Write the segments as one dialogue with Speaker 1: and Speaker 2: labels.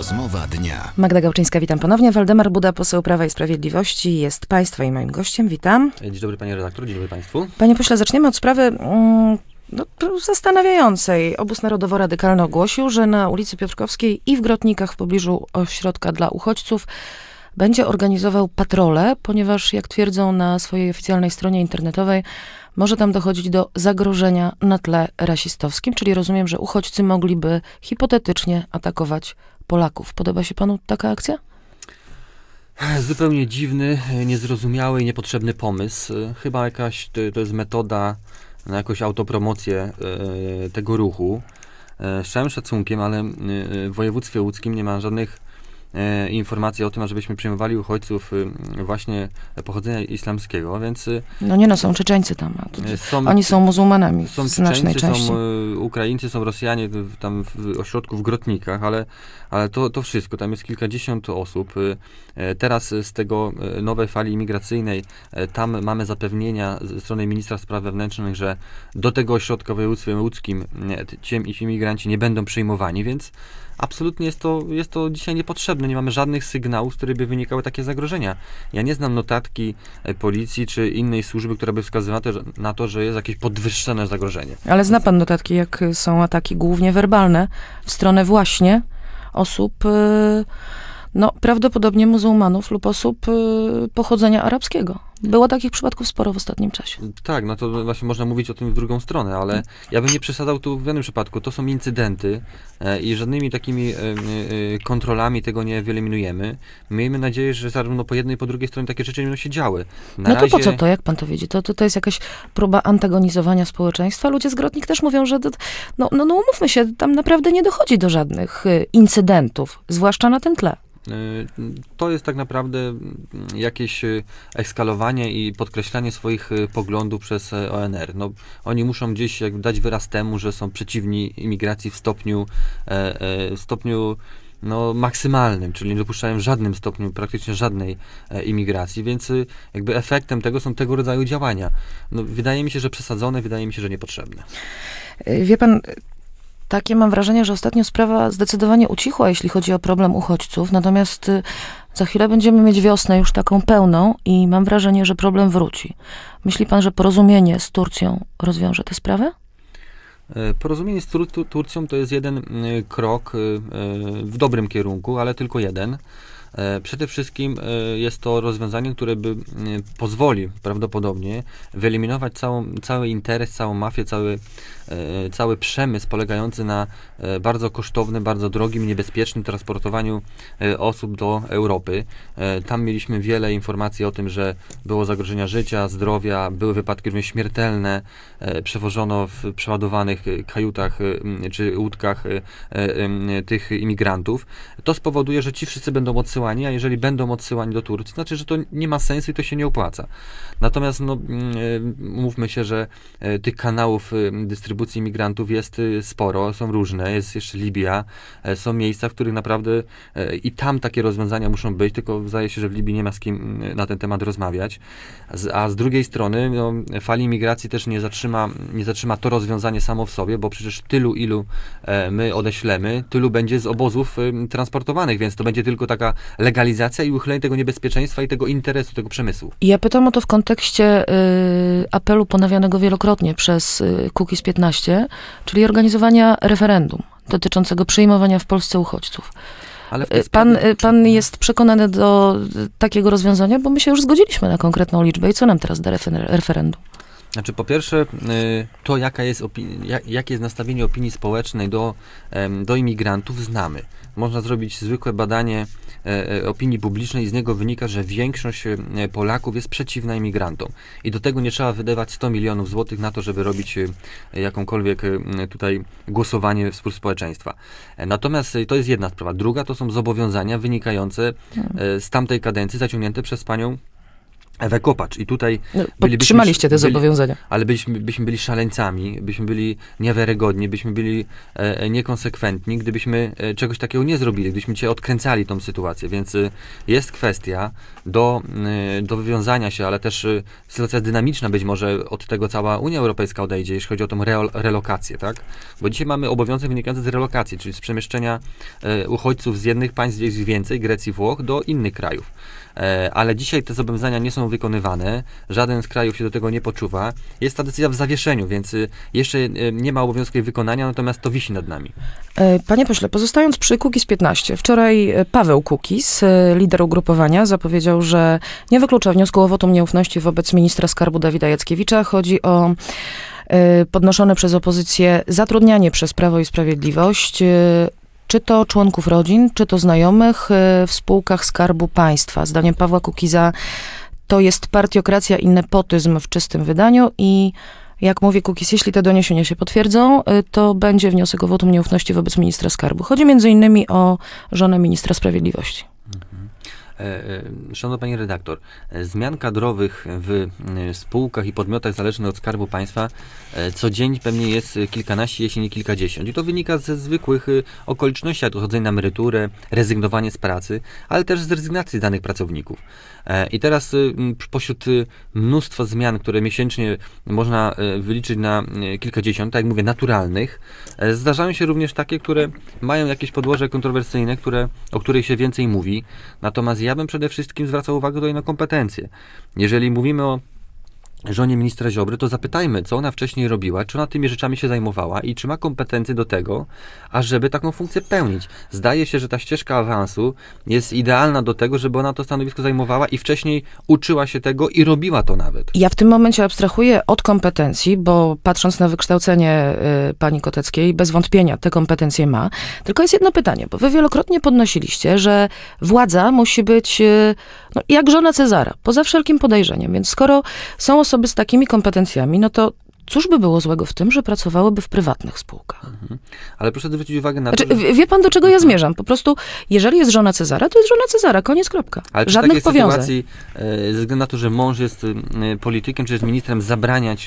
Speaker 1: Rozmowa dnia.
Speaker 2: Magda Gałczyńska, witam ponownie. Waldemar Buda, poseł Prawa i Sprawiedliwości, jest Państwa i moim gościem. Witam.
Speaker 3: Dzień dobry, panie redaktor, dzień dobry państwu.
Speaker 2: Panie pośle, zaczniemy od sprawy zastanawiającej. Obóz Narodowo-Radykalny ogłosił, że na ulicy Piotrkowskiej i w Grotnikach w pobliżu ośrodka dla uchodźców będzie organizował patrole, ponieważ, jak twierdzą na swojej oficjalnej stronie internetowej, może tam dochodzić do zagrożenia na tle rasistowskim, czyli rozumiem, że uchodźcy mogliby hipotetycznie atakować Polaków. Podoba się panu taka akcja?
Speaker 3: Zupełnie dziwny, niezrozumiały i niepotrzebny pomysł. Chyba to jest metoda na jakąś autopromocję tego ruchu. Z całym szacunkiem, ale w województwie łódzkim nie ma żadnych informacji o tym, żebyśmy przyjmowali uchodźców właśnie pochodzenia islamskiego, więc...
Speaker 2: Są Czeczeńcy tam, oni są muzułmanami w znacznej części.
Speaker 3: Są Ukraińcy, są Rosjanie tam w ośrodku w Grotnikach, ale to wszystko, tam jest kilkadziesiąt osób. Teraz z tego nowej fali imigracyjnej, tam mamy zapewnienia ze strony ministra spraw wewnętrznych, że do tego ośrodka w województwie łódzkim ci imigranci nie będą przyjmowani, więc absolutnie jest to dzisiaj niepotrzebne. Nie mamy żadnych sygnałów, z których by wynikały takie zagrożenia. Ja nie znam notatki policji czy innej służby, która by wskazywała na to, że jest jakieś podwyższone zagrożenie.
Speaker 2: Ale zna pan notatki, jak są ataki głównie werbalne w stronę właśnie osób, prawdopodobnie muzułmanów lub osób pochodzenia arabskiego. Było takich przypadków sporo w ostatnim czasie.
Speaker 3: Tak, to właśnie można mówić o tym w drugą stronę, ale ja bym nie przesadzał tu w żadnym przypadku. To są incydenty i żadnymi takimi kontrolami tego nie wyeliminujemy. Miejmy nadzieję, że zarówno po jednej i po drugiej stronie takie rzeczy nie będą się działy.
Speaker 2: To po co to, jak pan to widzi? To jest jakaś próba antagonizowania społeczeństwa. Ludzie z Grotnik też mówią, że umówmy się, tam naprawdę nie dochodzi do żadnych incydentów, zwłaszcza na tym tle.
Speaker 3: To jest tak naprawdę jakieś eskalowanie i podkreślanie swoich poglądów przez ONR. Oni muszą gdzieś dać wyraz temu, że są przeciwni imigracji w stopniu maksymalnym, czyli nie dopuszczają w żadnym stopniu, praktycznie żadnej imigracji, więc efektem tego są tego rodzaju działania. Wydaje mi się, że przesadzone, wydaje mi się, że niepotrzebne.
Speaker 2: Wie pan, takie mam wrażenie, że ostatnio sprawa zdecydowanie ucichła, jeśli chodzi o problem uchodźców, natomiast za chwilę będziemy mieć wiosnę już taką pełną i mam wrażenie, że problem wróci. Myśli pan, że porozumienie z Turcją rozwiąże tę sprawę?
Speaker 3: Porozumienie z Turcją to jest jeden krok w dobrym kierunku, ale tylko jeden. Przede wszystkim jest to rozwiązanie, które by pozwoli prawdopodobnie wyeliminować cały interes, całą mafię, cały przemysł polegający na bardzo kosztownym, bardzo drogim i niebezpiecznym transportowaniu osób do Europy. Tam mieliśmy wiele informacji o tym, że było zagrożenia życia, zdrowia, były wypadki również śmiertelne, przewożono w przeładowanych kajutach czy łódkach tych imigrantów. To spowoduje, że ci wszyscy będą odsyłani, a jeżeli będą odsyłani do Turcji, znaczy, że to nie ma sensu i to się nie opłaca. Natomiast mówmy się, że tych kanałów dystrybucji imigrantów jest sporo, są różne, jest jeszcze Libia, są miejsca, w których naprawdę i tam takie rozwiązania muszą być, tylko zdaje się, że w Libii nie ma z kim na ten temat rozmawiać. A z drugiej strony fali imigracji też nie zatrzyma to rozwiązanie samo w sobie, bo przecież tylu, ilu my odeślemy, tylu będzie z obozów transportowanych, więc to będzie tylko taka legalizacja i uchylenie tego niebezpieczeństwa i tego interesu, tego przemysłu.
Speaker 2: Ja pytam o to w kontekście apelu ponawianego wielokrotnie przez Kukiz 15, czyli organizowania referendum dotyczącego przyjmowania w Polsce uchodźców. Ale pan jest przekonany do takiego rozwiązania, bo my się już zgodziliśmy na konkretną liczbę i co nam teraz da referendum?
Speaker 3: Znaczy, po pierwsze, to jakie jest nastawienie opinii społecznej do imigrantów, znamy. Można zrobić zwykłe badanie opinii publicznej i z niego wynika, że większość Polaków jest przeciwna imigrantom. I do tego nie trzeba wydawać 100 milionów złotych na to, żeby robić jakąkolwiek tutaj głosowanie w spór społeczeństwa. Natomiast to jest jedna sprawa. Druga to są zobowiązania wynikające z tamtej kadencji zaciągnięte przez panią Ewę Kopacz. I tutaj
Speaker 2: podtrzymaliście te zobowiązania.
Speaker 3: Ale byśmy byli szaleńcami, byśmy byli niewiarygodni, byśmy byli niekonsekwentni, gdybyśmy czegoś takiego nie zrobili, gdybyśmy cię odkręcali tą sytuację. Więc jest kwestia do wywiązania się, ale też sytuacja dynamiczna, być może od tego cała Unia Europejska odejdzie, jeśli chodzi o tą relokację, tak? Bo dzisiaj mamy obowiązek wynikający z relokacji, czyli z przemieszczenia uchodźców z jednych państw, gdzie jest więcej, Grecji, Włoch, do innych krajów. Ale dzisiaj te zobowiązania nie są wykonywane, żaden z krajów się do tego nie poczuwa. Jest ta decyzja w zawieszeniu, więc jeszcze nie ma obowiązku jej wykonania, natomiast to wisi nad nami.
Speaker 2: Panie pośle, pozostając przy Kukiz15, wczoraj Paweł Kukiz, lider ugrupowania, zapowiedział, że nie wyklucza wniosku o wotum nieufności wobec ministra skarbu Dawida Jackiewicza. Chodzi o podnoszone przez opozycję zatrudnianie przez Prawo i Sprawiedliwość, czy to członków rodzin, czy to znajomych w spółkach Skarbu Państwa. Zdaniem Pawła Kukiza to jest partiokracja i nepotyzm w czystym wydaniu i jak mówi Kukiz, jeśli te doniesienia się potwierdzą, to będzie wniosek o wotum nieufności wobec ministra skarbu. Chodzi między innymi o żonę ministra sprawiedliwości.
Speaker 3: Szanowna pani redaktor, zmian kadrowych w spółkach i podmiotach zależnych od Skarbu Państwa co dzień pewnie jest kilkanaście, jeśli nie kilkadziesiąt. I to wynika ze zwykłych okoliczności, jak odchodzenie na emeryturę, rezygnowanie z pracy, ale też z rezygnacji danych pracowników. I teraz pośród mnóstwa zmian, które miesięcznie można wyliczyć na kilkadziesiąt, tak jak mówię, naturalnych, zdarzają się również takie, które mają jakieś podłoże kontrowersyjne, o których się więcej mówi. Natomiast ja bym przede wszystkim zwracał uwagę tutaj na kompetencje. Jeżeli mówimy o żonie ministra Ziobry, to zapytajmy, co ona wcześniej robiła, czy ona tymi rzeczami się zajmowała i czy ma kompetencje do tego, ażeby taką funkcję pełnić. Zdaje się, że ta ścieżka awansu jest idealna do tego, żeby ona to stanowisko zajmowała i wcześniej uczyła się tego i robiła to nawet.
Speaker 2: Ja w tym momencie abstrahuję od kompetencji, bo patrząc na wykształcenie pani Koteckiej, bez wątpienia te kompetencje ma. Tylko jest jedno pytanie, bo wy wielokrotnie podnosiliście, że władza musi być jak żona Cezara, poza wszelkim podejrzeniem. Więc skoro są osoby z takimi kompetencjami, no to cóż by było złego w tym, że pracowałyby w prywatnych spółkach?
Speaker 3: Ale proszę zwrócić uwagę na to,
Speaker 2: że... Wie pan, do czego ja zmierzam? Po prostu, jeżeli jest żona Cezara, to jest żona Cezara, koniec, kropka.
Speaker 3: Ale
Speaker 2: żadnych powiązań.
Speaker 3: Sytuacji, ze względu na to, że mąż jest politykiem, czy jest ministrem, zabraniać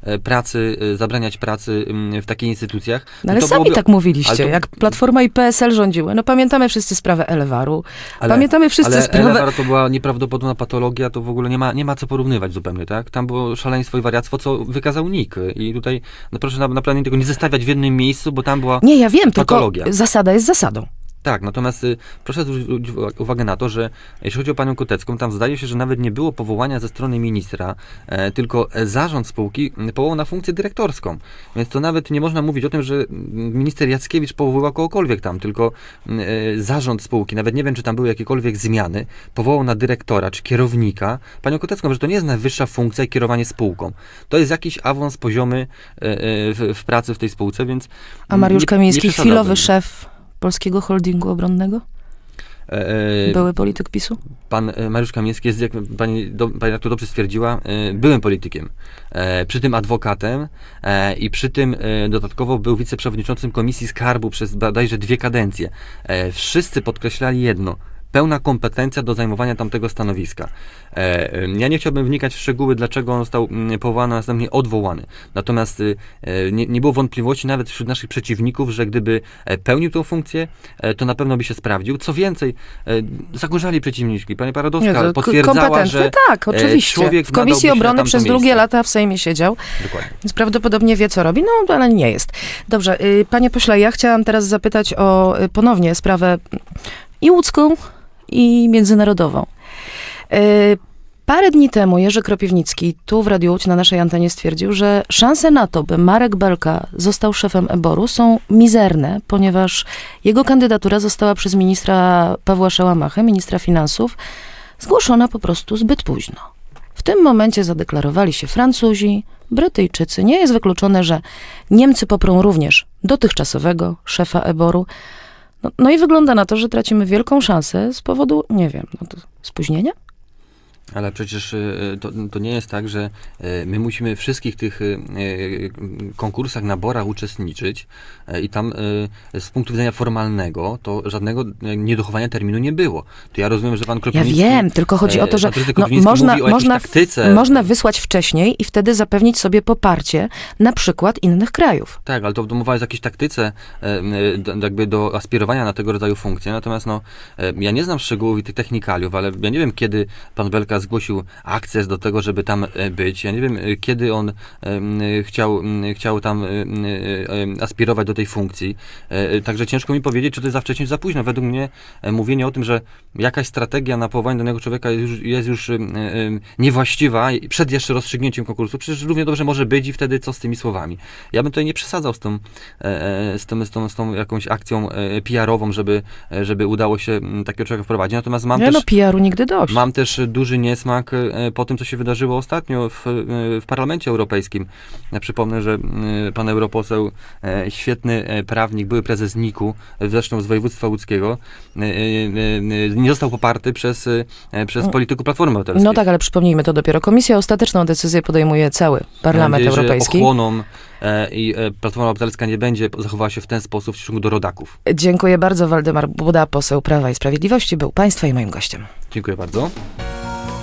Speaker 3: pracy w takich instytucjach.
Speaker 2: No ale sami tak mówiliście, jak Platforma i PSL rządziły. No pamiętamy wszyscy sprawę Elewaru. Pamiętamy wszyscy sprawę...
Speaker 3: Elewar to była nieprawdopodobna patologia, to w ogóle nie ma co porównywać zupełnie, tak? Tam było szaleństwo i wariactwo, co wykazał NIK. I tutaj proszę naprawdę tego nie zestawiać w jednym miejscu, bo tam była
Speaker 2: Nie, ja wiem,
Speaker 3: patologia.
Speaker 2: Tylko zasada jest zasadą.
Speaker 3: Tak, natomiast proszę zwrócić uwagę na to, że jeśli chodzi o panią Kotecką, tam zdaje się, że nawet nie było powołania ze strony ministra, tylko zarząd spółki powołał na funkcję dyrektorską. Więc to nawet nie można mówić o tym, że minister Jackiewicz powoływał kogokolwiek tam, tylko zarząd spółki, nawet nie wiem, czy tam były jakiekolwiek zmiany, powołał na dyrektora czy kierownika panią Kotecką, że to nie jest najwyższa funkcja i kierowanie spółką. To jest jakiś awans poziomy w pracy w tej spółce, więc...
Speaker 2: A Mariusz Kamiński, chwilowy szef Polskiego Holdingu Obronnego? Były polityk PiS-u?
Speaker 3: Pan Mariusz Kamiński jest, jak pani redaktor dobrze stwierdziła, byłym politykiem. Przy tym adwokatem i przy tym dodatkowo był wiceprzewodniczącym Komisji Skarbu przez bodajże 2 kadencje. Wszyscy podkreślali jedno: pełna kompetencja do zajmowania tamtego stanowiska. Ja nie chciałbym wnikać w szczegóły, dlaczego on został powołany, a następnie odwołany. Natomiast nie było wątpliwości nawet wśród naszych przeciwników, że gdyby pełnił tę funkcję, to na pewno by się sprawdził. Co więcej, zagorzali przeciwniczki. Pani Paradowska potwierdzała, że
Speaker 2: tak, oczywiście.
Speaker 3: Człowiek
Speaker 2: w Komisji Obrony przez długie lata w Sejmie siedział.
Speaker 3: Dokładnie.
Speaker 2: Więc prawdopodobnie wie, co robi, ale nie jest. Dobrze, panie pośle, ja chciałam teraz zapytać o ponownie sprawę i łódzką, i międzynarodową. Parę dni temu Jerzy Kropiwnicki tu w Radiu Łódź na naszej antenie stwierdził, że szanse na to, by Marek Belka został szefem EBOR-u, są mizerne, ponieważ jego kandydatura została przez ministra Pawła Szałamachę, ministra finansów, zgłoszona po prostu zbyt późno. W tym momencie zadeklarowali się Francuzi, Brytyjczycy. Nie jest wykluczone, że Niemcy poprą również dotychczasowego szefa EBOR-u. No i wygląda na to, że tracimy wielką szansę z powodu, nie wiem, spóźnienia?
Speaker 3: Ale przecież to nie jest tak, że my musimy w wszystkich tych konkursach, naborach uczestniczyć i tam z punktu widzenia formalnego to żadnego niedochowania terminu nie było. To ja rozumiem, że pan
Speaker 2: Ja
Speaker 3: Kropiwnicki...
Speaker 2: wiem, tylko chodzi o to, że można wysłać wcześniej i wtedy zapewnić sobie poparcie na przykład innych krajów.
Speaker 3: Tak, ale to mowa jest o jakiejś taktyce jakby do aspirowania na tego rodzaju funkcje. Natomiast ja nie znam szczegółów i tych technikaliów, ale ja nie wiem, kiedy pan Belka zgłosił akces do tego, żeby tam być. Ja nie wiem, kiedy on chciał tam aspirować do tej funkcji. Także ciężko mi powiedzieć, czy to jest za wcześnie, czy za późno. Według mnie mówienie o tym, że jakaś strategia na powołanie danego człowieka jest już niewłaściwa przed jeszcze rozstrzygnięciem konkursu, przecież równie dobrze może być i wtedy co z tymi słowami. Ja bym tutaj nie przesadzał z tą jakąś akcją PR-ową, żeby udało się takiego człowieka wprowadzić. Natomiast
Speaker 2: PR-u nigdy dość.
Speaker 3: Mam też duży niesmak po tym, co się wydarzyło ostatnio w Parlamencie Europejskim. Ja przypomnę, że pan europoseł, świetny prawnik, były prezes NIK-u, zresztą z województwa łódzkiego, nie został poparty przez polityków Platformy Obywatelskiej.
Speaker 2: No tak, ale przypomnijmy to dopiero. Komisja ostateczną decyzję podejmuje cały Parlament Europejski.
Speaker 3: Że ochłoną i Platforma Obywatelska nie będzie zachowała się w ten sposób w stosunku do rodaków.
Speaker 2: Dziękuję bardzo. Waldemar Buda, poseł Prawa i Sprawiedliwości, był państwa i moim gościem.
Speaker 3: Dziękuję bardzo.